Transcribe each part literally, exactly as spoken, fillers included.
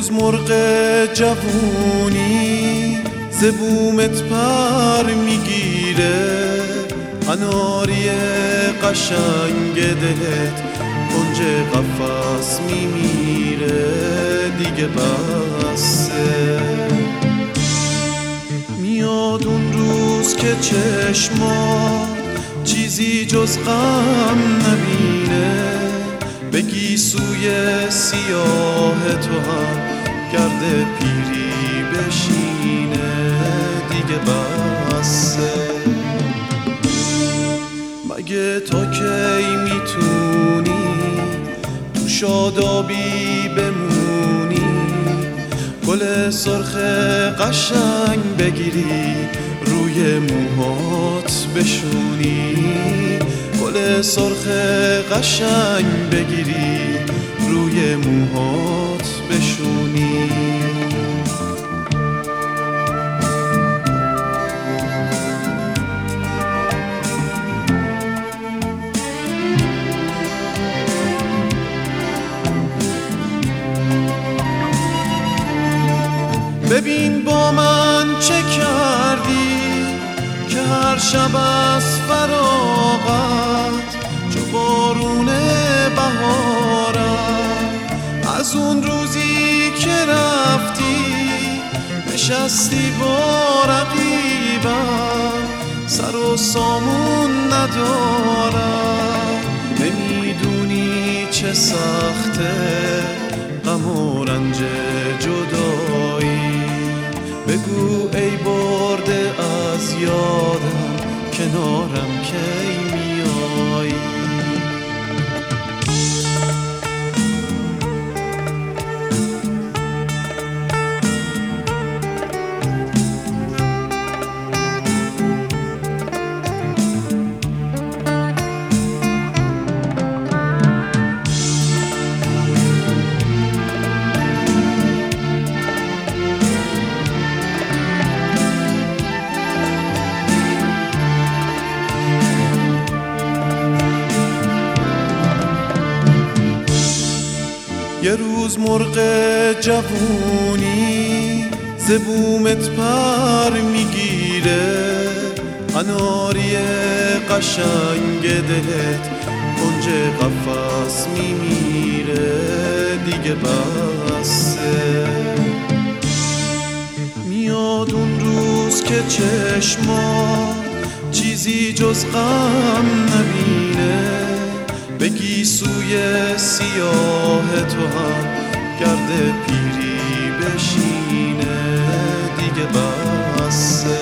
روز مرغ جوونی ز بومت پر میگیره، اناری قشنگ دلت کنج قفس میمیره، دیگه بسه. میاد اون روز که چشمات چیزی جز غم نبینه، بگی سوی سیاه تو هم گرد پیری بشینه، دیگه بسه. مگه تا کی میتونی تو شادابی بمونی، گل سرخ قشنگ بگیری روی موهات بشونی، گل سرخ قشنگ بگیری روی موهات بشونی. ببین با من چه کردی که هر شب از فراغت چو بارون بهارم، از اون روزی که رفتی نشستی با رقیبم، سر و سامون ندارم. نمیدونی چه سخته غم و رنج جدایی، بگو ای برده از یادم کنارم کی میایی. یه روز مرغ جوونی ز بومت پر میگیره، اناری قشنگ دلت کنج قفس میمیره، دیگه بسه. میاد اون روز که چشمات چیزی جز غم نبینه، بگی سوی سیاه تو هم گرد پیری بشینه، دیگه بسه.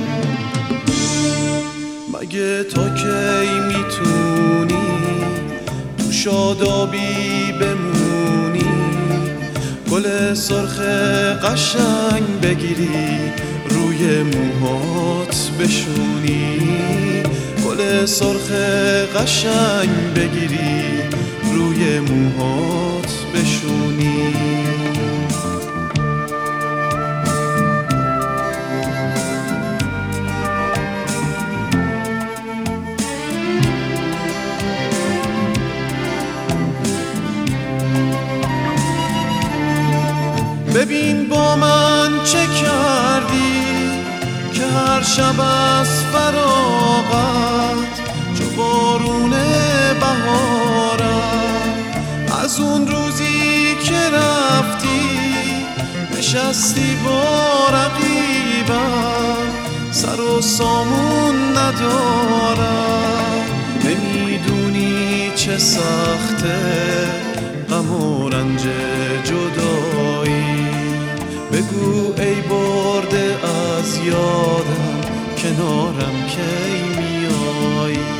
مگه تا کی میتونی تو شادابی بمونی، گل سرخ قشنگ بگیری روی موهات بشونی، گل سرخ قشنگ بگیری روی موهات بشونی. ببین با من چه کردی که هر شب از فراغت چو بارون بهارم، از اون روزی که رفتی نشستی با رقیبم، سر و سامون ندارم. نمیدونی چه سخته غم و رنج جدایی، بگو ای برده از یادم کنارم کی میایی.